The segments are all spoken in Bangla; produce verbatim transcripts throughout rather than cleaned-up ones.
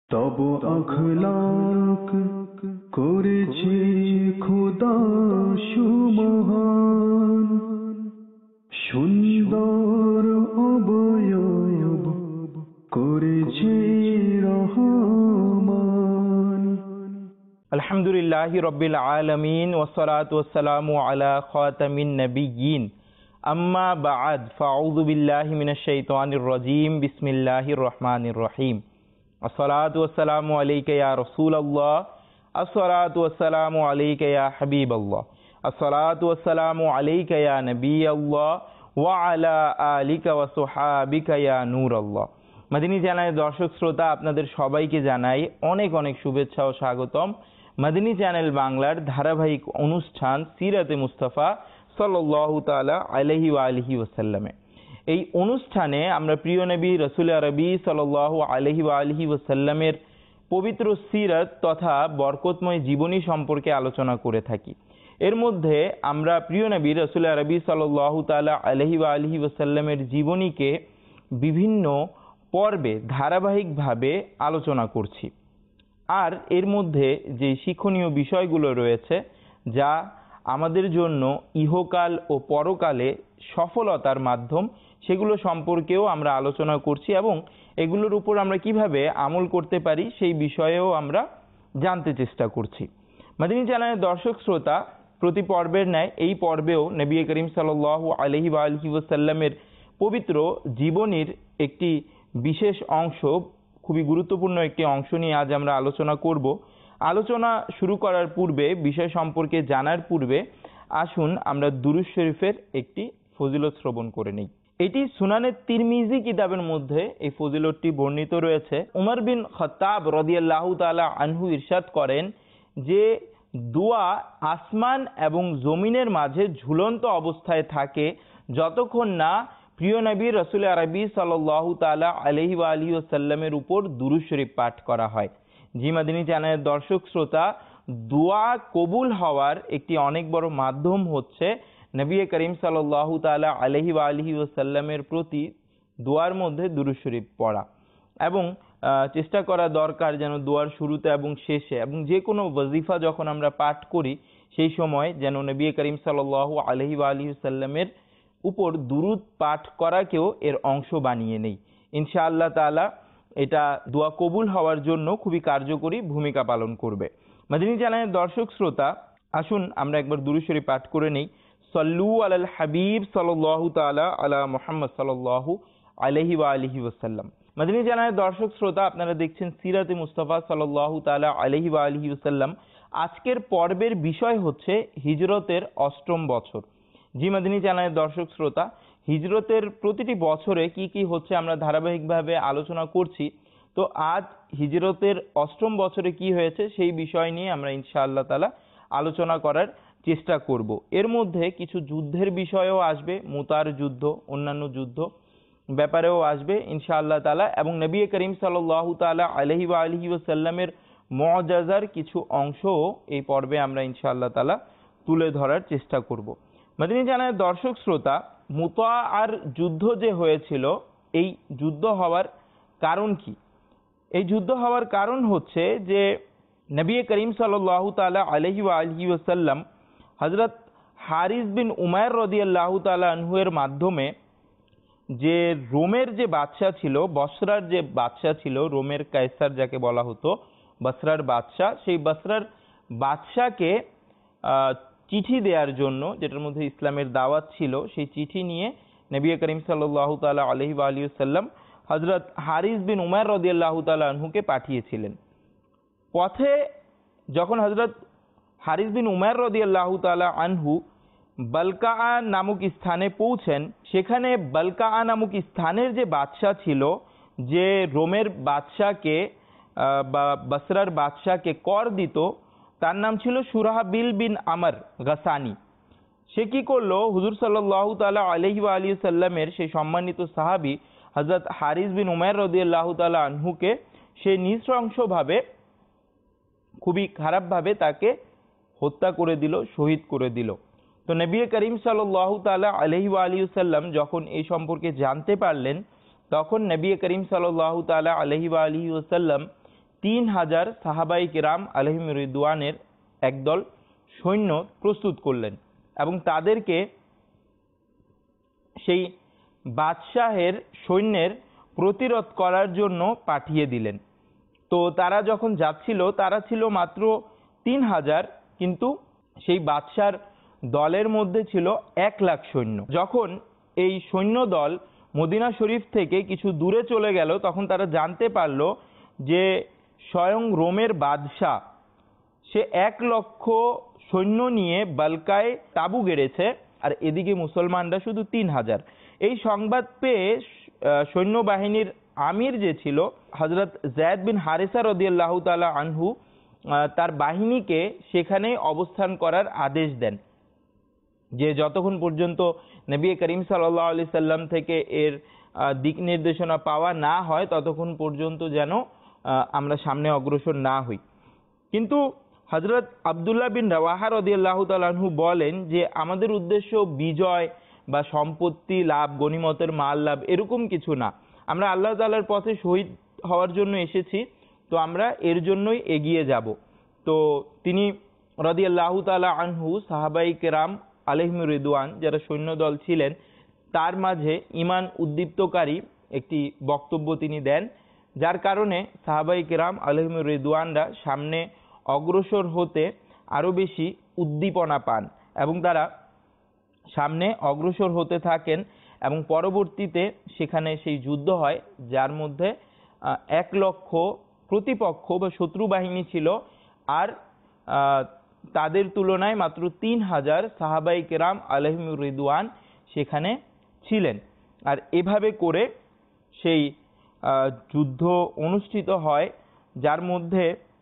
তব আখলাক করেছে খোদা সুমহান, সুন্দর অবয়ব করেছে রহমান। আলহামদুলিল্লাহি রব্বিল আলামিন ওয়াসসালাতু ওয়াসসালামু আলা খাতামিন নাবিয়্যিন, আম্মা বা'দ, ফাআউযু বিল্লাহি মিনাশ শাইতানির রাজীম, বিসমিল্লাহির রহমানির রহিম। আসসালাতু ওয়াসসালামু আলাইকা ইয়া রাসূলাল্লাহ, আসসালাতু ওয়াসসালামু আলাইকা ইয়া হাবিবাল্লাহ, আসসালাতু ওয়াসসালামু আলাইকা ইয়া নবিয়াল্লাহ ওয়া আলা আলিকা ওয়া সুহাবিকা ইয়া নূরাল্লাহ। মাদিনী চ্যানেলের দর্শক শ্রোতা, আপনাদের সবাইকে জানাই অনেক অনেক শুভেচ্ছা ও স্বাগতম মাদিনী চ্যানেল বাংলার ধারাবাহিক অনুষ্ঠান সিরাতে মুস্তাফা সাল্লাল্লাহু তাআলা আলাইহি ওয়া আলিহি ওয়াসাল্লামে। এই অনুষ্ঠানে আমরা প্রিয় নবী রাসূল আরবি সাল্লাল্লাহু আলাইহি ওয়া আলিহি ওয়াসাল্লামের পবিত্র সিরাত তথা বরকতময় জীবনী সম্পর্কে আলোচনা করে থাকি। এর মধ্যে আমরা প্রিয় নবী রাসূল আরবি সাল্লাল্লাহু তাআলা আলাইহি ওয়া আলিহি ওয়াসাল্লামের জীবনীকে বিভিন্ন পর্বে ধারাবাহিকভাবে আলোচনা করছি। আর এর মধ্যে যে শিক্ষণীয় বিষয়গুলো রয়েছে, যা আমাদের জন্য ইহকাল ও পরকালে সফলতার মাধ্যম, সেগুলো সম্পর্কেও আমরা আলোচনা করছি এবং এগুলোর উপর আমরা কিভাবে আমল করতে পারি সেই বিষয়েও আমরা জানতে চেষ্টা করছি। মাদিনী চ্যানেলের দর্শক শ্রোতা, প্রতি পর্বের ন্যায় এই পর্বেও নবী করিম সাল্লাল্লাহু আলাইহি ওয়া আলিহি ওয়াসাল্লামের পবিত্র জীবনীর একটি বিশেষ অংশ, খুবই গুরুত্বপূর্ণ একটি অংশ নিয়ে আজ আমরা আলোচনা করব। আলোচনা শুরু করার পূর্বে, বিষয় সম্পর্কে জানার পূর্বে আসুন আমরা দুরূদ শরীফের একটি ফজিলত শ্রবণ করে নিই। এটি সুনানে তিরমিজি কিতাবের মধ্যে এই ফজিলতটি বর্ণিত রয়েছে। উমর বিন খাত্তাব রাদিয়াল্লাহু তাআলা আনহু ইরশাদ করেন যে দোয়া আসমান এবং জমিনের মাঝে ঝুলন্ত অবস্থায় থাকে যতক্ষণ না প্রিয় নবী রাসূল আরবি সাল্লাল্লাহু তাআলা আলাইহি ওয়া আলিহি ওয়াসাল্লামের উপর দুরূদ শরীফ পাঠ করা হয়। জি মাদিনী চ্যানেলের দর্শক শ্রোতা, দোয়া কবুল হওয়ার একটি অনেক বড় মাধ্যম হচ্ছে নবী করিম সাল্লাল্লাহু তাআলা আলাইহি ওয়া আলিহি ওয়াসাল্লামের প্রতি দোয়ার মধ্যে দুরূদ শরীফ পড়া এবং চেষ্টা করা দরকার যেন দোয়ার শুরুতে এবং শেষে এবং যে কোনো ওয়াজিফা যখন আমরা পাঠ করি সেই সময় যেন নবী করিম সাল্লাল্লাহু আলাইহি ওয়া আলিহি ওয়াসাল্লামের উপর দুরূদ পাঠ করাকেও এর অংশ বানিয়ে নেই। ইনশাআল্লাহ তাআলা এটা দোয়া কবুল হওয়ার জন্য খুবই কার্যকরী ভূমিকা পালন করবে। মাদিনী চ্যানেলের দর্শক শ্রোতা, আসুন আমরা একবার দুরূদ শরীফ পাঠ করে নেই। সাল্লু আলাল হাবিব সাল্লাল্লাহু তাআলা আলা মুহাম্মদ সাল্লাল্লাহু আলাইহি ওয়া আলিহি ওয়াসাল্লাম। মাদিনী চ্যানেলের দর্শক শ্রোতা, আপনারা দেখছেন সিরাতে মুস্তাফা সাল্লাল্লাহু তাআলা আলাইহি ওয়া আলিহি ওয়াসাল্লাম। আজকের পর্বের বিষয় হচ্ছে হিজরতের অষ্টম বছর। জি মাদিনী চ্যানেলের দর্শক শ্রোতা, হিজরতের প্রতিটি বছরে কি কি হচ্ছে আমরা ধারাবাহিকভাবে আলোচনা করছি। তো আজ হিজরতের অষ্টম বছরে কি হয়েছে সেই বিষয় নিয়ে আমরা ইনশাআল্লাহ তাআলা আলোচনা করার চেষ্টা করব। এর মধ্যে কিছু যুদ্ধের বিষয়ও আসবে, মুতার যুদ্ধ, অন্যান্য যুদ্ধ ব্যাপারেও আসবে ইনশাআল্লাহ তাআলা, এবং নবী করিম সাল্লাল্লাহু তাআলা আলাইহি ওয়া আলিহি ওয়াসাল্লামের মুআজাজার কিছু অংশও এই পর্বে আমরা ইনশাআল্লাহ তাআলা তুলে ধরার চেষ্টা করব। মাদিনী চ্যানেলের দর্শক শ্রোতা, মুতা আর যুদ্ধ যে হয়েছিল, এই যুদ্ধ হওয়ার কারণ কি? এই যুদ্ধ হওয়ার কারণ হচ্ছে যে নবী করিম সাল্লাল্লাহু তাআলা আলাইহি ওয়া আলিহি ওয়াসাল্লাম হযরত হারিস বিন উমাইর রাদিয়াল্লাহু তাআলা আনহু এর মাধ্যমে যে রোমের যে বাদশা ছিল, বসরার যে বাদশা ছিল, রোমের কায়সার যাকে বলা হতো, বসরার বাদশা, সেই বসরার বাদশাকে চিঠি দেওয়ার জন্য, যেটার মধ্যে ইসলামের দাওয়াত ছিল, সেই চিঠি নিয়ে নবী করিম সাল্লাল্লাহু তাআলা আলাইহি ওয়া আলিহি ওয়াসাল্লাম হযরত হারিস বিন উমাইর রাদিয়াল্লাহু তাআলা আনহুকে পাঠিয়েছিলেন। পথে যখন হযরত হারিস বিন উমাইর রাদিয়াল্লাহু তাআলা আনহু বালকা নামক স্থানে পৌঁছেন, সেখানে বালকা নামক স্থানের যে বাদশা ছিল, যে রোমের বাদশাকে বা বসরার বাদশাকে কর দিত, তার নাম ছিল সুরাহবিল বিন আমর গাসানি। সে কি করলো, হুজুর সাল্লাল্লাহু তাআলা আলাইহি ওয়া আলিহি সাল্লামের সেই সম্মানিত সাহাবী হযরত হারিস বিন উমাইর রাদিয়াল্লাহু তাআলা আনহুকে সে নৃশংসভাবে, খুবই খারাপভাবে তাকে হত্যা করে দিল, শহীদ করে দিল। তো নবী করিম সাল্লাল্লাহু তাআলা আলাইহি ওয়া আলিহি সাল্লাম যখন এই সম্পর্কে জানতে পারলেন, তখন নবী করিম সাল্লাল্লাহু তাআলা আলাইহি ওয়া আলিহি ওয়াসাল্লাম তিন হাজার সাহাবাই কিরাম আলাইহিম রিদওয়ানের একদল সৈন্য প্রস্তুত করলেন এবং তাদেরকে সেই বাদশাহের সৈন্যের প্রতিরোধ করার জন্য পাঠিয়ে দিলেন। তো তারা যখন যাচ্ছিল তারা ছিল মাত্র তিন হাজার, কিন্তু সেই বাদশার দলের মধ্যে ছিল এক লাখ সৈন্য। যখন এই সৈন্য দল মদিনা শরীফ থেকে কিছু দূরে চলে গেল তখন তারা জানতে পারল যে স্বয়ং রোমের বাদশাহ সে এক লক্ষ সৈন্য নিয়ে বালকায় তাঁবু গেড়েছে আর এদিকে মুসলমানরা শুধু তিন হাজার। এই সংবাদ পেয়ে সৈন্যবাহিনীর আমির যে ছিল হযরত যায়েদ বিন হারিসা রাদিয়াল্লাহু তাআলা আনহু তার বাহিনীকে সেখানে অবস্থান করার আদেশ দেন, যে যতক্ষণ পর্যন্ত নবী করিম সাল্লাল্লাহু আলাইহি সাল্লাম থেকে এর দিক নির্দেশনা পাওয়া না হয় ততক্ষণ পর্যন্ত যেন আমরা সামনে অগ্রসর না হই। কিন্তু হযরত আব্দুল্লাহ বিন রাওয়াহা রাদিয়াল্লাহু তাআলা আনহু বলেন যে আমাদের উদ্দেশ্য বিজয় বা সম্পত্তি লাভ, গনিমতের মাল লাভ, এরকম কিছু না। আমরা আল্লাহ তাআলার পথে শহীদ হওয়ার জন্য এসেছি, তো আমরা এর জন্যই এগিয়ে যাব। তো তিনি রাদিয়াল্লাহু তাআলা আনহু সাহাবাই কেরাম আলাইহিম রিদওয়ান যারা সৈন্যদল ছিলেন তার মাঝে ঈমান উদ্দীপ্তকারী একটি বক্তব্য তিনি দেন, যার কারণে সাহাবাই কেরাম আলাইহিম রিদওয়ানরা সামনে অগ্রসর হতে আরও বেশি উদ্দীপনা পান এবং তারা সামনে অগ্রসর হতে থাকেন এবং পরবর্তীতে সেখানে সেই যুদ্ধ হয় যার মধ্যে এক লক্ষ প্রতিপক্ষ বা শত্রু বাহিনী ছিল আর তাদের তুলনায় মাত্র তিন হাজার সাহাবাই কেরাম আলাইহিম রিদওয়ান সেখানে ছিলেন। আর এভাবে করে সেই যুদ্ধ অনুষ্ঠিত হয় যার মধ্যে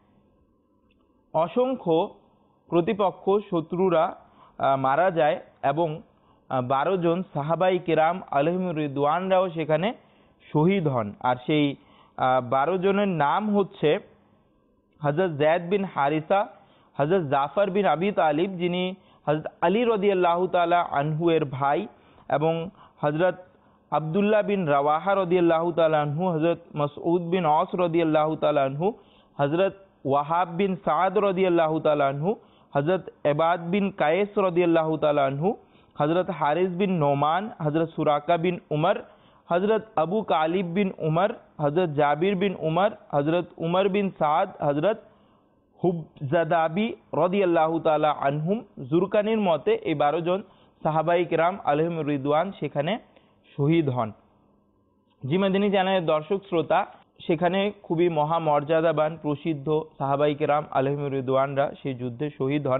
অসংখ্য প্রতিপক্ষ শত্রুরা মারা যায় এবং বারো জন সাহাবাই কেরাম আলাইহিম রিদওয়ানরাও সেখানে শহীদ হন। আর সেই বারো জনের নাম হচ্ছে হযরত যায়েদ বিন হারিসা, হযরত জাফর বিন আবি তালিব যিনি হযরত আলী রাদিয়াল্লাহু তাআলা আনহু এর ভাই, এবং হযরত আব্দুল্লাহ বিন রাওয়াহা রাদিয়াল্লাহু তাআলা আনহু, হযরত মাসউদ বিন আস রাদিয়াল্লাহু তাআলা আনহু, হযরত ওয়াহাব বিন সাদ রাদিয়াল্লাহু তাআলা আনহু, হযরত ইবাদ বিন কায়েস রাদিয়াল্লাহু তাআলা আনহু, হযরত হারিস বিন নোমান, হযরত সুরাকা বিন উমর, হযরত আবু কালিব বিন উমর, হযরত জাবির বিন উমর, হযরত উমর বিন সাদ, হযরত হুবজাদাবি রাদিয়াল্লাহু তাআলা আনহুম। জুরকানির মতে এই বারো জন সাহাবাই কেরাম আলাইহিম রিদওয়ান সেখানে শহীদ হন। জি মাদিনী চ্যানেলের দর্শক শ্রোতা, সেখানে খুবই মহামর্যাদাবান প্রসিদ্ধ সাহাবাই কেরাম আলাইহিম রিদওয়ানরা সেই যুদ্ধে শহীদ হন।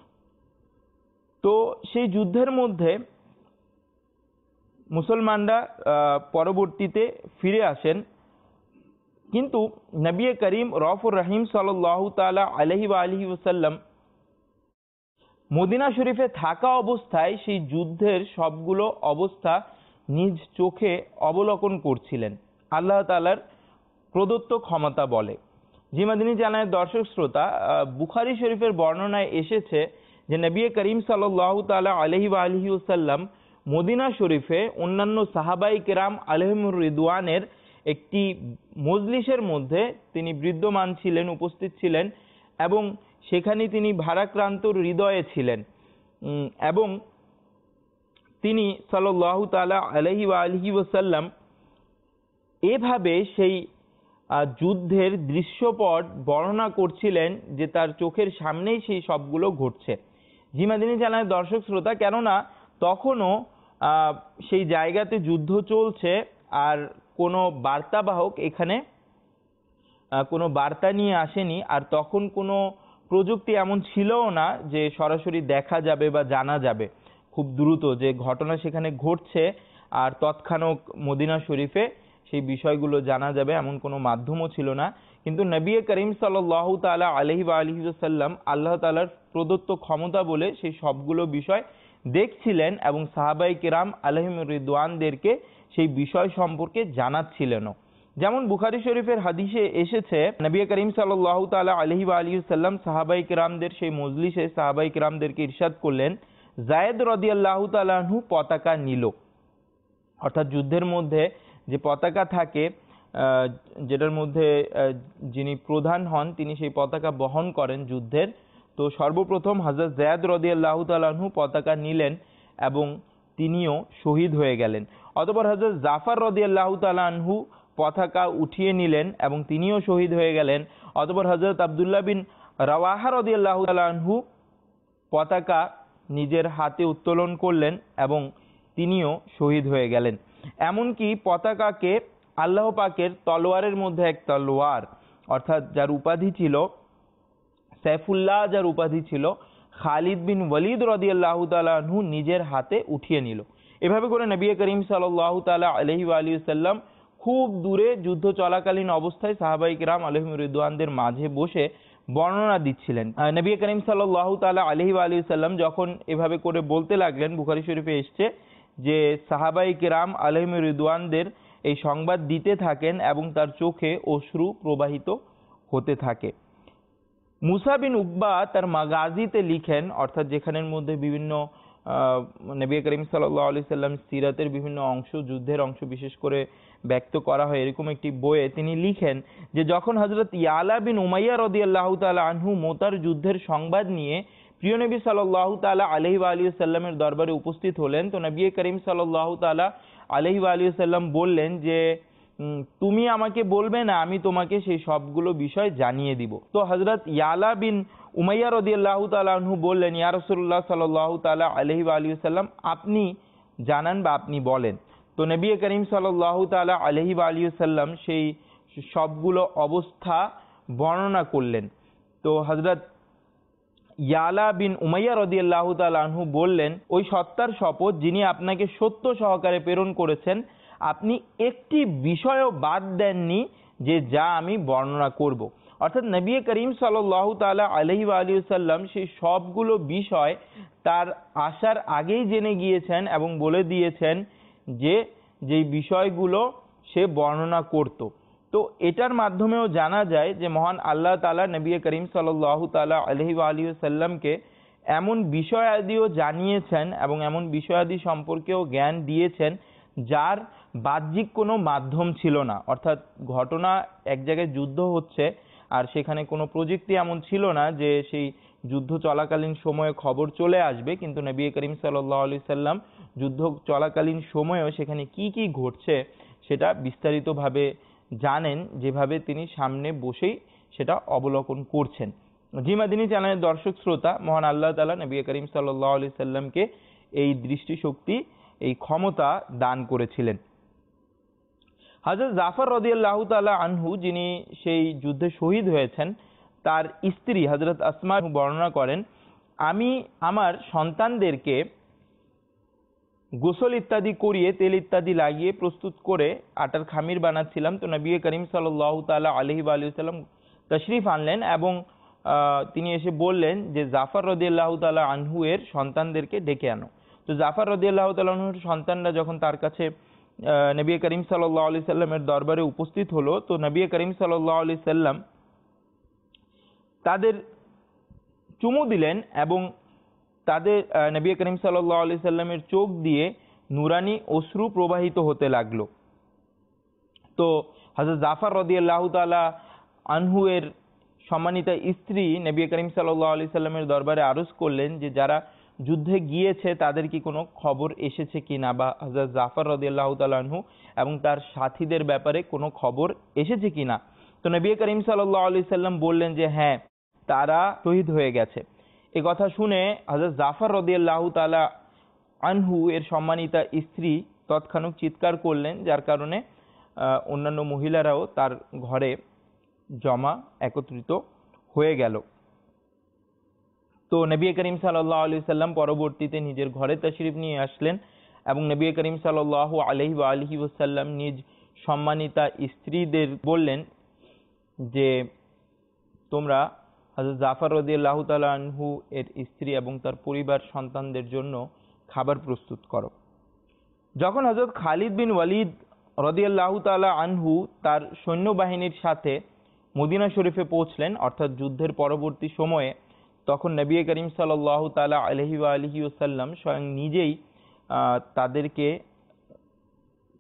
তো সেই যুদ্ধের মধ্যে মুসলমানরা পরবর্তীতে ফিরে আসেন, কিন্তু নবী করিম রউফুর রহিম সাল্লাল্লাহু তাআলা আলাইহি ওয়া আলিহি ওয়াসাল্লাম মদিনা শরীফে থাকা অবস্থায় সেই যুদ্ধের সবগুলো অবস্থা নিজ চোখে অবলোকন করছিলেন আল্লাহ তাআলার প্রদত্ত ক্ষমতা বলে। জি মাদিনী চ্যানেলের দর্শক শ্রোতা, বুখারী শরীফের বর্ণনায় এসেছে যে নবী করিম সাল্লাল্লাহু তাআলা আলাইহি ওয়া আলিহি ওয়াসাল্লাম মদিনা শরীফে অন্যান্য সাহাবাই কেরাম আলাইহিম রিদওয়ানের একটি মজলিসের মধ্যে তিনি বিদ্যমান ছিলেন, উপস্থিত ছিলেন, এবং সেখানে তিনি ভারাক্রান্ত হৃদয়ে ছিলেন এবং তিনি সাল্লাল্লাহু তাআলা আলাইহি ওয়া আলিহি ওয়াসাল্লাম এভাবে সেই যুদ্ধের দৃশ্যপট বর্ণনা করছিলেন যে তার চোখের সামনেই সেই সবগুলো ঘটছে। জি মাদিনী চ্যানেলের দর্শক শ্রোতা, কেননা তখনও সেই জায়গাতে যুদ্ধ চলছে আর কোনো বার্তাবাহক এখানে কোনো বার্তা নিয়ে আসেনি, আর তখন কোনো প্রযুক্তি এমন ছিলও না যে সরাসরি দেখা যাবে বা জানা যাবে খুব দ্রুত যে ঘটনা সেখানে ঘটছে আর তৎক্ষণাৎ মদিনা শরীফে সেই বিষয়গুলো জানা যাবে, এমন কোনো মাধ্যমও ছিল না। কিন্তু নবী করিম সাল্লাল্লাহু তাআলা আলাইহি ওয়া আলিহি ওয়াসাল্লাম আল্লাহ তাআলার প্রদত্ত ক্ষমতা বলে সেই সবগুলো বিষয় দেখছিলেন এবং সাহাবাই কেরাম আলাইহিম রিদওয়ানদেরকে সেই বিষয় সম্পর্কে জানাচ্ছিলেনও। যেমন বুখারী শরীফের হাদিসে এসেছে নবী করিম সাল্লাল্লাহু তাআলা আলাইহি ওয়া আলিহি ওয়াসাল্লাম সাহাবাই কেরামদের সেই মজলিসে সাহাবাই কেরামদেরকে ইরশাদ করলেন, যায়েদ রাদিয়াল্লাহু তাআলা আনহু পতাকা নিল, অর্থাৎ যুদ্ধের মধ্যে যে পতাকা থাকে যেটার মধ্যে যিনি প্রধান হন তিনি সেই পতাকা বহন করেন যুদ্ধের। তো সর্বপ্রথম হযরত যায়েদ রাদিয়াল্লাহু তাআলা আনহু পতাকা নিলেন এবং তিনিও শহীদ হয়ে গেলেন। অতঃপর হযরত জাফর রাদিয়াল্লাহু তাআলা আনহু পতাকা উঠিয়ে নিলেন এবং তিনিও শহীদ হয়ে গেলেন। অতঃপর হযরত আব্দুল্লাহ বিন রাওয়াহা রাদিয়াল্লাহু তাআলা আনহু পতাকা নিজের হাতে উত্তোলন করলেন এবং তিনিও শহীদ হয়ে গেলেন। এমনকি পতাকাকে আল্লাহ পাকের তলোয়ারের মধ্যে এক তলোয়ার, অর্থাৎ যার উপাধি ছিল সাইফুল্লাহ, যার উপাধি ছিল, খালিদ বিন ওয়ালিদ রাদিয়াল্লাহু তাআলা আনহু নিজের হাতে উঠিয়ে নিল। এভাবে করে নবী করিম সাল্লাল্লাহু তাআলা আলাইহি ওয়া আলিহি ওয়াসাল্লাম খুব দূরে যুদ্ধ চলাকালীন অবস্থায় সাহাবায়ে কিরাম আলাইহিম রিদওয়ানদের মাঝে বসে বর্ণনা দিচ্ছিলেন। নবী করিম সাল্লাল্লাহু তাআলা আলাইহি ওয়া আলিহি ওয়াসাল্লাম যখন এভাবে করে বলতে লাগলেন, বুখারী শরীফে এসেছে যে সাহাবায়ে কিরাম আলাইহিম রিদওয়ানদের এই সংবাদ দিতে থাকেন এবং তার চোখে অশ্রু প্রবাহিত হতে থাকে। মুসা বিন উকবা তার মাগাজিতে লিখেন, অর্থাৎ যেখানের মধ্যে বিভিন্ন নবী করিম সাল্লাল্লাহু আলাইহি সাল্লাম সিরাতের বিভিন্ন অংশ, যুদ্ধের অংশ বিশেষ করে ব্যক্ত করা হয়, এরকম একটি বইয়ে তিনি লিখেন যে যখন হযরত ইয়ালা বিন উমাইয়া রাদিয়াল্লাহু তাআলা আনহু মোতার যুদ্ধের সংবাদ নিয়ে প্রিয় নবী সাল্লাল্লাহু তাআলা আলাইহি ওয়া আলিহি সাল্লামের দরবারে উপস্থিত হলেন, তো নবী করিম সাল্লাল্লাহু তাআলা আলাইহি ওয়া আলিহি সাল্লাম বললেন যে তুমি আমাকে বলবে না, আমি তোমাকে সেই সবগুলো বিষয় জানিয়ে দিব। তো হযরত ইয়ালা বিন উমাইয়া রাদিয়াল্লাহু তাআলা আনহু বললেন, ইয়া রাসূলুল্লাহ সাল্লাল্লাহু তাআলা আলাইহি ওয়া আলিহি সাল্লাম, আপনি জানান বা আপনি বলেন। তো নবী করিম সাল্লাল্লাহু তাআলা আলাইহি ওয়া আলিহি সাল্লাম সেই সবগুলো অবস্থা বর্ণনা করলেন। তো হযরত ইয়ালা বিন উমাইয়া রাদিয়াল্লাহু তাআলা আনহু বললেন, ওই সত্তার শপথ যিনি আপনাকে সত্য সহকারে প্রেরণ করেছেন, আপনি একটি বিষয়ও বাদ দেননি যে যা আমি বর্ণনা করব। অর্থাৎ নবী করিম সাল্লাল্লাহু তাআলা আলাইহি ওয়া আলিহি সাল্লাম সেই সবগুলো বিষয় তার আসার আগেই জেনে গিয়েছেন এবং বলে দিয়েছেন যে যেই বিষয়গুলো সে বর্ণনা করত। তো এটার মাধ্যমেও জানা যায় যে মহান আল্লাহ তাআলা নবী করিম সাল্লাল্লাহু তাআলা আলাইহি ওয়া আলিহি সাল্লামকে এমন বিষয়াদিও জানিয়েছেন এবং এমন বিষয়াদি সম্পর্কেও জ্ঞান দিয়েছেন যার বাহ্যিক কোনো মাধ্যম ছিল না। অর্থাৎ ঘটনা এক জায়গায় যুদ্ধ হচ্ছে আর সেখানে কোনো প্রযুক্তি এমন ছিল না যে সেই যুদ্ধ চলাকালীন সময়ে খবর চলে আসবে, কিন্তু নবী করিম সাল্লাল্লাহু আলাইহি সাল্লাম যুদ্ধ চলাকালীন সময়েও সেখানে কি কি ঘটছে সেটা বিস্তারিতভাবে জানেন, যেভাবে তিনি সামনে বসেই সেটা অবলোকন করছেন। জি মাদিনী চ্যানেলের দর্শক শ্রোতা, মহান আল্লাহ তাআলা নবী করিম সাল্লাল্লাহু আলাইহি সাল্লামকে এই দৃষ্টিশক্তি, এই ক্ষমতা দান করেছিলেন। হযরত জাফর রাদিয়াল্লাহু তাআলা আনহু যিনি সেই যুদ্ধে শহীদ হয়েছেন, তার স্ত্রী হযরত আসমা বর্ণনা করেন, আমি আমার সন্তানদেরকে গোসল ইত্যাদি করিয়ে তেল ইত্যাদি লাগিয়ে প্রস্তুত করে আটার খামির বানাচ্ছিলাম। তো নবী করিম সাল্লাল্লাহু তাআলা আলাইহি ওয়া আলিহি ওয়াসাল্লাম তাশরীফ আনলেন এবং তিনি এসে বললেন যে জাফর রাদিয়াল্লাহু তাআলা আনহু এর সন্তানদেরকে ডেকে আনো। তো জাফর রাদিয়াল্লাহু তাআলা আনহুর সন্তানরা যখন তার কাছে নবী করিম সাল্লাল্লাহু আলাইহি সাল্লামের দরবারে উপস্থিত হলো, তো নবী করিম সাল্লাল্লাহু আলাইহি সাল্লাম তাদের চুমু দিলেন এবং তাদের নবী করিম সাল্লাল্লাহু আলাইহি সাল্লামের চোখ দিয়ে নুরানি অশ্রু প্রবাহিত হতে লাগলো। তো হযরত জাফর রাদিয়াল্লাহু তাআলা আনহু এর সম্মানিতা স্ত্রী নবী করিম সাল্লাল্লাহু আলাইহি সাল্লামের দরবারে আরজ করলেন যে যারা যুদ্ধে গিয়েছে তাদের কি কোনো খবর এসেছে কিনা, বা হযরত জাফর রাদিয়াল্লাহু তাআলা আনহু এবং তার সাথীদের ব্যাপারে কোনো খবর এসেছে কিনা। তো নবী করিম সাল্লাল্লাহু আলাইহি সাল্লাম বললেন যে হ্যাঁ, তারা শহীদ হয়ে গেছে। এ কথা শুনে হযরত জাফর রাদিয়াল্লাহু তাআলা আনহু এর সম্মানিতা স্ত্রী তৎক্ষণাৎ চিৎকার করলেন, যার কারণে অন্যান্য মহিলারাও তার ঘরে জমা একত্রিত হয়ে গেল। তো নবী করিম সাল্লাল্লাহু আলাইহি সাল্লাম পরবর্তীতে নিজের ঘরে তাশরীফ নিয়ে আসলেন এবং নবী করিম সাল্লাল্লাহু আলাইহি ওয়া আলিহি ওয়াসাল্লাম নিজ সম্মানিতা স্ত্রীদের বললেন যে তোমরা হযরত জাফর রাদিয়াল্লাহু তাআলা আনহু এর স্ত্রী এবং তার পরিবার সন্তানদের জন্য খাবার প্রস্তুত করো। যখন হযরত খালিদ বিন ওয়ালিদ রাদিয়াল্লাহু তাআলা আনহু তার সৈন্যবাহিনীর সাথে মদিনা শরীফে পৌঁছলেন, অর্থাৎ যুদ্ধের পরবর্তী সময়ে, তখন নবী করিম সাল্লাল্লাহু তাআলা আলাইহি ওয়া আলিহি ওয়াসাল্লাম স্বয়ং নিজেই তাদেরকে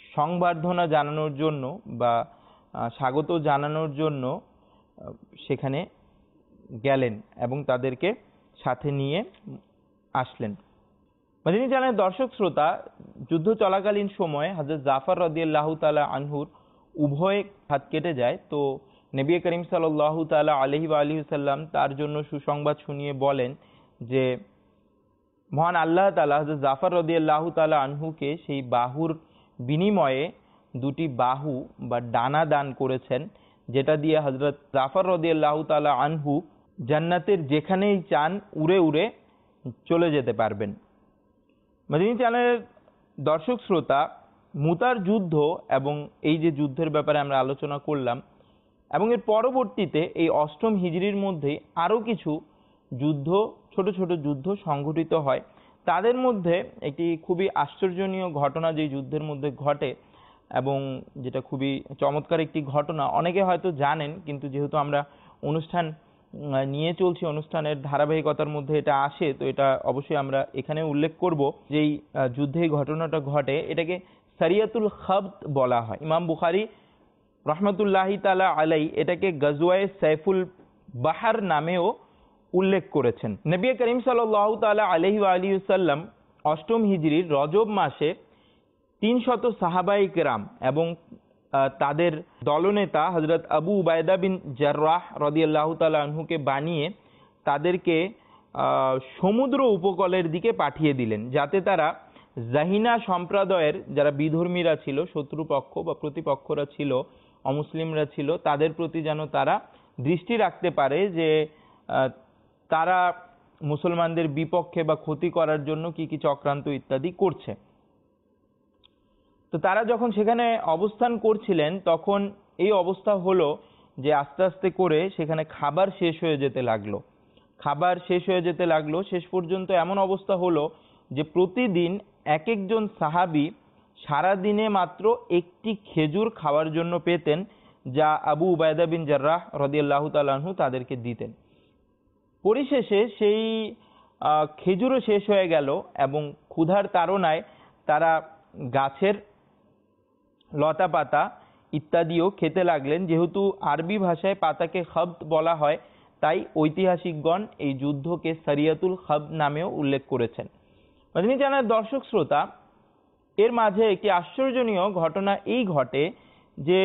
সংবর্ধনা জানানোর জন্য বা স্বাগত জানানোর জন্য সেখানে গেলেন এবং তাদেরকে সাথে নিয়ে আসলেন। মাদানী চ্যানেলের দর্শক শ্রোতা, যুদ্ধ চলাকালীন সময়ে হযরত জাফর রাদিয়াল্লাহু তাআলা আনহুর উভয় হাত কেটে যায়। তো নবী করিম সাল্লাল্লাহু তাআলা আলাইহি ওয়া আলিহি ওয়াসাল্লাম তার জন্য সুসংবাদ শুনিয়ে বলেন যে মহান আল্লাহ তাআলা হযরত জাফর রাদিয়াল্লাহু তাআলা আনহুকে সেই বাহুর বিনিময়ে দুটি বাহু বা ডানা দান করেছেন, যেটা দিয়ে হযরত জাফর রাদিয়াল্লাহু তাআলা আনহু জান্নাতের যেখানেই চান উড়ে উড়ে চলে যেতে পারবেন। মাদানী চ্যানেলের দর্শক শ্রোতা, মুতার যুদ্ধ এবং এই যে যুদ্ধের ব্যাপারে আমরা আলোচনা করলাম এবং এর পরবর্তীতে এই অষ্টম হিজরির মধ্যে আরও কিছু যুদ্ধ, ছোট ছোট যুদ্ধ সংঘটিত হয়। তাদের মধ্যে একটি খুবই আশ্চর্যজনীয় ঘটনা যে যুদ্ধের মধ্যে ঘটে এবং যেটা খুবই চমৎকার একটি ঘটনা, অনেকে হয়তো জানেন, কিন্তু যেহেতু আমরা অনুষ্ঠান নিয়ে চলছি, অনুষ্ঠানের ধারাবাহিকতার মধ্যে এটা আসে, তো এটা অবশ্যই আমরা এখানে উল্লেখ করব। যেই যুদ্ধে ঘটনাটা ঘটে এটাকে সারিয়াতুল খাবত বলা হয়। ইমাম বুখারী রহমতুল্লাহি তাআলা আলাই এটাকে গজওয়ায়ে সাইফুল বাহার নামেও উল্লেখ করেছেন। নবী করিম সাল্লাল্লাহু তাআলা আলাইহি ওয়া আলিহি ওয়াসাল্লাম অষ্টম হিজরির রজব মাসে তিনশত সাহাবায়ে কেরাম এবং তাদের দলনেতা হযরত আবু উবায়দা বিন জাররাহ রাদিয়াল্লাহু তাআলা আনহুকে বানিয়ে তাদেরকে সমুদ্র উপকূলের দিকে পাঠিয়ে দিলেন, যাতে তারা জাহিনা সম্প্রদায়ের যারা বিধর্মীরা ছিল, শত্রুপক্ষ বা প্রতিপক্ষরা ছিল, অমুসলিমরা ছিল, তাদের প্রতি যেন তারা দৃষ্টি রাখতে পারে যে তারা মুসলমানদের বিপক্ষে বা ক্ষতি করার জন্য কি কি চক্রান্ত ইত্যাদি করছে। তো তারা যখন সেখানে অবস্থান করছিলেন তখন এই অবস্থা হলো যে আস্তে আস্তে করে সেখানে খাবার শেষ হয়ে যেতে লাগলো খাবার শেষ হয়ে যেতে লাগলো শেষ পর্যন্ত এমন অবস্থা হলো যে প্রতিদিন এক একজন সাহাবী সারাদিনে মাত্র একটি খেজুর খাওয়ার জন্য পেতেন, যা আবু উবায়দা বিন জাররাহ রাদিয়াল্লাহু তাআলা আনহু তাদেরকে দিতেন। পরিশেষে সেই খেজুরও শেষ হয়ে গেল এবং ক্ষুধার তাড়নায় তারা গাছের লতা পাতা ইত্যাদিও খেতে লাগলেন। যেহেতু আরবি ভাষায় পাতাকে খাবত বলা হয়, তাই ঐতিহাসিকগণ এই যুদ্ধকে সারিয়াতুল খাবত নামেও উল্লেখ করেছেন। মাদানী চ্যানেলের দর্শক শ্রোতা, এর মাঝে একটি আশ্চর্যজনীয় ঘটনা এই ঘটে যে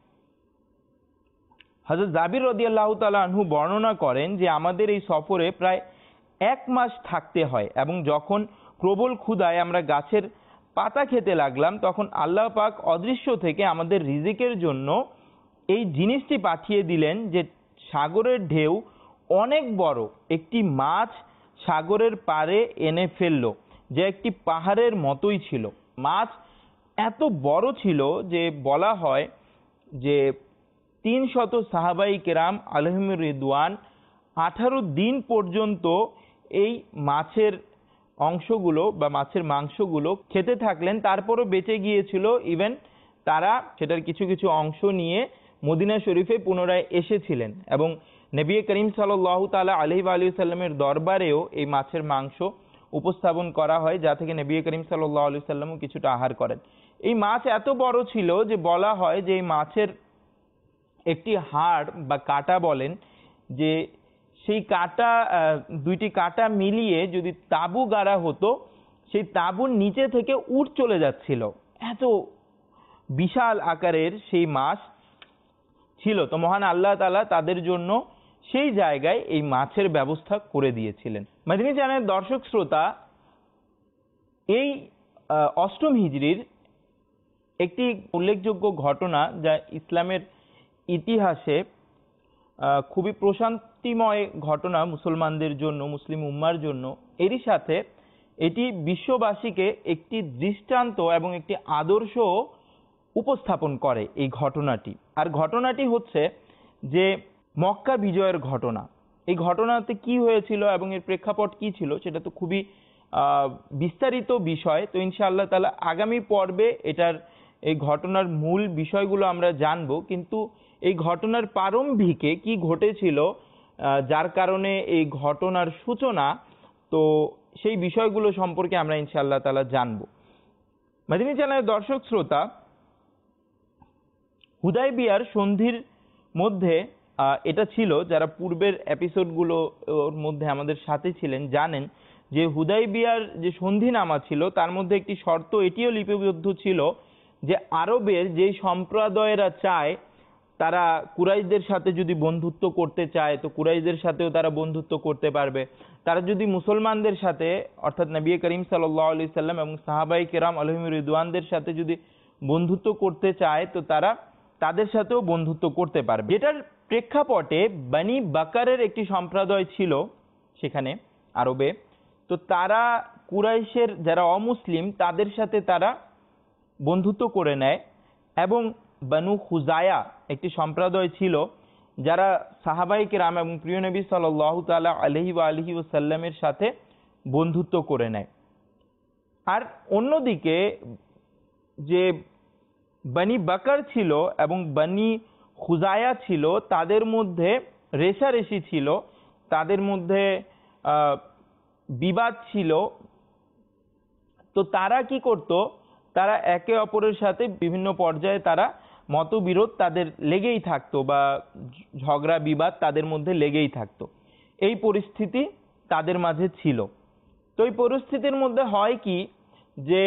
হযরত জাবির রাদিয়াল্লাহু তাআলা আনহু বর্ণনা করেন যে আমাদের এই সফরে প্রায় এক মাস থাকতে হয় এবং যখন প্রবল ক্ষুধায় আমরা গাছের পাতা খেতে লাগলাম তখন আল্লাহ পাক অদৃশ্য থেকে আমাদের রিজিকের জন্য এই জিনিসটি পাঠিয়ে দিলেন যে সাগরের ঢেউ অনেক বড় একটি মাছ সাগরের পাড়ে এনে ফেললো, যে একটি পাহাড়ের মতোই ছিল। মাছ এত বড় ছিল যে বলা হয় যে তিন শত সাহাবাই কেরাম আলাইহিম রিদওয়ান আঠারো দিন পর্যন্ত এই মাছের অংশগুলো বা মাছের মাংসগুলো খেতে থাকলেন, তারপরও বেঁচে গিয়েছিল। ইভেন তারা সেটার কিছু কিছু অংশ নিয়ে মদিনা শরীফে পুনরায় এসেছিলেন এবং নবী করিম সাল্লাল্লাহু তাআলা আলাইহি ওয়া আলিহি ওয়াসাল্লামের দরবারেও এই মাছের মাংস উপস্থাপন করা হয়, যা থেকে নবী করিম সাল্লাল্লাহু আলাইহি ওয়াসাল্লামও কিছুটা আহার করেন। এই মাছ এত বড় ছিল যে বলা হয় যে এই মাছের একটি হাড় বা কাঁটা বলেন যে সেই কাঁটা দুইটি কাঁটা মিলিয়ে যদি তাঁবু গাড়া হতো সেই তাঁবুর নিচে থেকে উট চলে যাচ্ছিল, এত বিশাল আকারের সেই মাছ ছিল। তো মহান আল্লাহ তাআলা তাদের জন্য সেই জায়গায় এই মাছের ব্যবস্থা করে দিয়েছিলেন। মাদানী চ্যানেলের দর্শক শ্রোতা, এই অষ্টম হিজরির একটি উল্লেখযোগ্য ঘটনা যা ইসলামের ইতিহাসে খুবই প্রশান্তিময় ঘটনা মুসলমানদের জন্য, মুসলিম উম্মার জন্য। এরই সাথে এটি বিশ্ববাসীকে একটি দৃষ্টান্ত এবং একটি আদর্শ উপস্থাপন করে এই ঘটনাটি। আর ঘটনাটি হচ্ছে যে মক্কা বিজয়ের ঘটনা। এই ঘটনাতে কি হয়েছিল এবং এর প্রেক্ষাপট কি ছিল সেটা তো খুবই বিস্তারিত বিষয়। তো ইনশাআল্লাহ তাআলা আগামী পর্বে এটার এই ঘটনার মূল বিষয়গুলো আমরা জানব, কিন্তু এই ঘটনার প্রারম্ভিকে কি ঘটেছিল যার কারণে এই ঘটনার সূচনা, তো সেই বিষয়গুলো সম্পর্কে আমরা ইনশাআল্লাহ তাআলা জানব। মাদানী চ্যানেলের দর্শক শ্রোতা, হুদাইবিয়ার সন্ধির মধ্যে এটা ছিল, যারা পূর্বের এপিসোডগুলো ওর মধ্যে আমাদের সাথে ছিলেন জানেন যে হুদাইবিয়ার যে সন্ধিনামা ছিল তার মধ্যে একটি শর্ত এটিও লিপিবদ্ধ ছিল যে আরবের যে সম্প্রদায়েরা চায় তারা কুরাইশদের সাথে যদি বন্ধুত্ব করতে চায় তো কুরাইশদের সাথেও তারা বন্ধুত্ব করতে পারবে। তারা যদি মুসলমানদের সাথে অর্থাৎ নবী করিম সাল্লাল্লাহু আলাইহি সাল্লাম এবং সাহাবায়ে কেরাম আলাইহিম রিদওয়ানদের সাথে যদি বন্ধুত্ব করতে চায় তো তারা তাদের সাথেও বন্ধুত্ব করতে পারবে। যেটার প্রেক্ষাপটে বনি বাকারের একটি সম্প্রদায় ছিল সেখানে আরবে, তো তারা কুরাইশের যারা অমুসলিম তাদের সাথে তারা বন্ধুত্ব করে নেয় এবং বনু খুজায়া একটি সম্প্রদায় ছিল যারা সাহাবায়ে কেরাম এবং প্রিয় নবী সাল্লাল্লাহু তাআলা আলাইহি ওয়া আলিহি ওয়াসাল্লামের সাথে বন্ধুত্ব করে নেয়। আর অন্যদিকে যে বনি বকর ছিল এবং বনি খুজায়া ছিল তাদের মধ্যে রেষারেষি ছিল, তাদের মধ্যে বিবাদ ছিল। তো তারা কি করত, তারা একে অপরের সাথে বিভিন্ন পর্যায়ে তারা মতবিরোধ তাদের লেগেই থাকতো বা ঝগড়া বিবাদ তাদের মধ্যে লেগেই থাকতো। এই পরিস্থিতি তাদের মাঝে ছিল। তো এই পরিস্থিতির মধ্যে হয় কি যে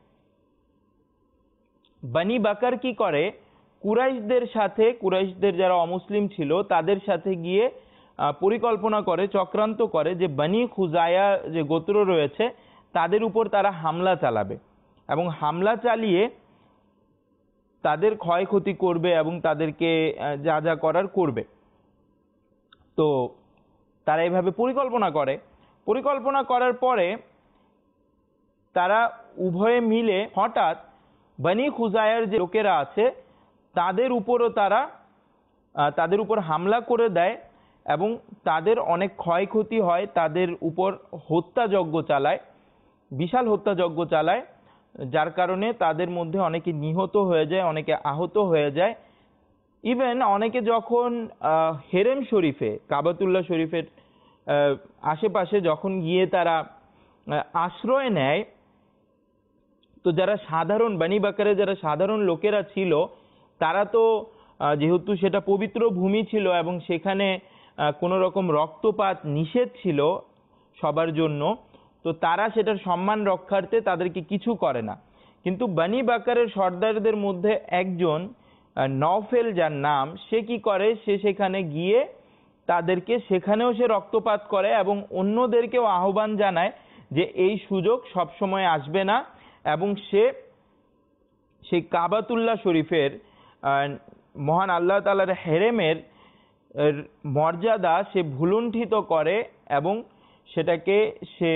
বনি বকর কি করে, কুরাইশদের সাথে কুরাইশদের যারা অমুসলিম ছিল তাদের সাথে গিয়ে পরিকল্পনা করে, চক্রান্ত করে যে বনি খুজায়া যে গোত্র রয়েছে তাদের উপর তারা হামলা চালাবে এবং হামলা চালিয়ে তাদের ক্ষয়ক্ষতি করবে এবং তাদেরকে যা যা করার করবে। তো তারা এইভাবে পরিকল্পনা করে। পরিকল্পনা করার পরে তারা উভয়ে মিলে হঠাৎ বনি খুজায়ার যে লোকেরা আছে তাদের উপরও তারা তাদের উপর হামলা করে দেয় এবং তাদের অনেক ক্ষয়ক্ষতি হয়, তাদের উপর হত্যাযজ্ঞ চালায়, বিশাল হত্যাযজ্ঞ চালায়, যার কারণে তাদের মধ্যে অনেকে নিহত হয়ে যায়, অনেকে আহত হয়ে যায়। ইভেন অনেকে যখন হেরেম শরীফে কাবাতুল্লাহ শরীফের আশেপাশে যখন গিয়ে তারা আশ্রয় নেয়, তো যারা সাধারণ বনি বকরের যারা সাধারণ লোকেরা ছিল তারা তো যেহেতু সেটা পবিত্র ভূমি ছিল এবং সেখানে কোনো রকম রক্তপাত নিষেধ ছিল সবার জন্য, তো তারা সেটার সম্মান রক্ষার্থে তাদেরকে কিছু করে না। কিন্তু বনি বকরের সর্দারদের মধ্যে একজন নওফেল যার নাম, সে কি করে, সে সেখানে গিয়ে তাদেরকে সেখানেও সে রক্তপাত করে এবং অন্যদেরকেও আহ্বান জানায় যে এই সুযোগ সবসময় আসবে না এবং সে সেই কাবাতুল্লাহ শরীফের মহান আল্লাহ তাআলার হেরেমের মর্যাদা সে ভুলুণ্ঠিত করে এবং সেটাকে সে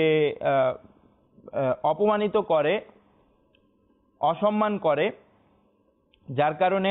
অপমানিত করে, অসম্মান করে, যার কারণে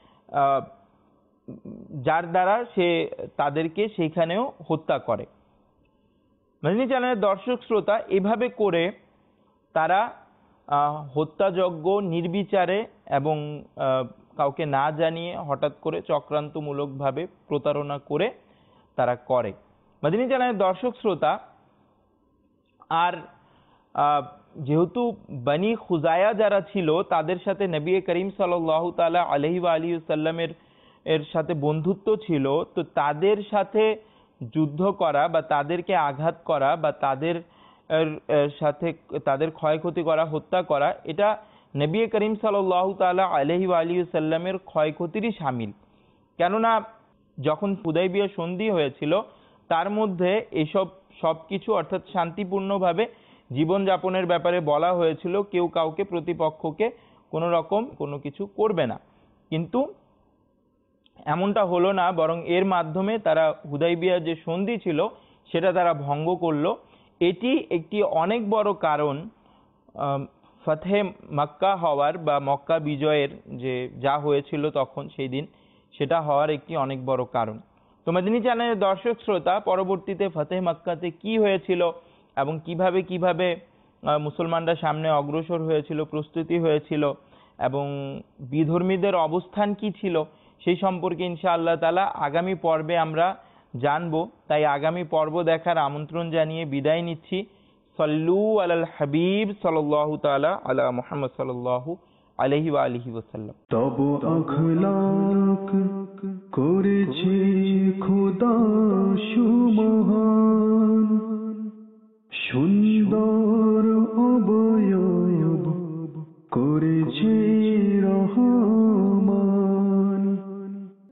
যার দ্বারা সে তাদেরকে সেইখানেও হত্যা করে। মদিনী চ্যানেলের দর্শক শ্রোতা, এভাবে করে তারা হত্যাযজ্ঞ নির্বিচারে এবং কাউকে না জানিয়ে হঠাৎ করে চক্রান্তমূলকভাবে প্রতারণা করে তারা করে। মদিনী চ্যানেলের দর্শক শ্রোতা, আর যেহেতু বনি খুজায়া যারা ছিল তাদের সাথে নবী করিম সাল্লাল্লাহু তাআলা আলাইহি ওয়া আলিহি ওয়াসাল্লামের এর সাথে বন্ধুত্ব ছিল, তো তাদের সাথে যুদ্ধ করা বা তাদেরকে আঘাত করা বা তাদের সাথে তাদের ক্ষয়ক্ষতি করা, হত্যা করা, এটা নবী করিম সাল্লাল্লাহু তাআলা আলাইহি ওয়া আলিহি ওয়াসাল্লামের ক্ষয়ক্ষতিরই শামিল। কেননা যখন হুদাইবিয়া সন্ধি হয়েছিল তার মধ্যে এসব সব কিছু অর্থাৎ শান্তিপূর্ণভাবে জীবনযাপনের ব্যাপারে বলা হয়েছিল, কেউ কাউকে প্রতিপক্ষকে কোনো রকম কোনো কিছু করবে না। কিন্তু এমনটা হলো না, বরং এর মাধ্যমে তারা হুদাইবিয়া যে সন্ধি ছিল সেটা তারা ভঙ্গ করলো। এটি একটি অনেক বড় কারণ ফতহে মক্কা হওয়ার বা মক্কা বিজয়ের যে যা হয়েছিল তখন সেই দিন, সেটা হওয়ার একটি অনেক বড় কারণ। তো মদিনী চ্যানেলের দর্শক শ্রোতা, পরবর্তীতে ফতহে মক্কাতে কি হয়েছিল এবং কিভাবে কিভাবে মুসলমানরা সামনে অগ্রসর হয়েছিল, প্রস্তুতি হয়েছিল এবং বিধর্মীদের অবস্থান কি ছিল, সেই সম্পর্কে ইনশাআল্লাহ তাআলা আগামী পর্বে আমরা জানবো। তাই আগামী পর্ব দেখার আমন্ত্রণ জানিয়ে বিদায় নিচ্ছি। সাল্লু আলাল হাবিব সাল্লাল্লাহু তাআলা আলা মুহাম্মদ সাল্লাল্লাহু আলাইহি ওয়া আলিহি ওয়াসাল্লাম। তব আখলাক করেছে খোদা সুমহান, সুন্দর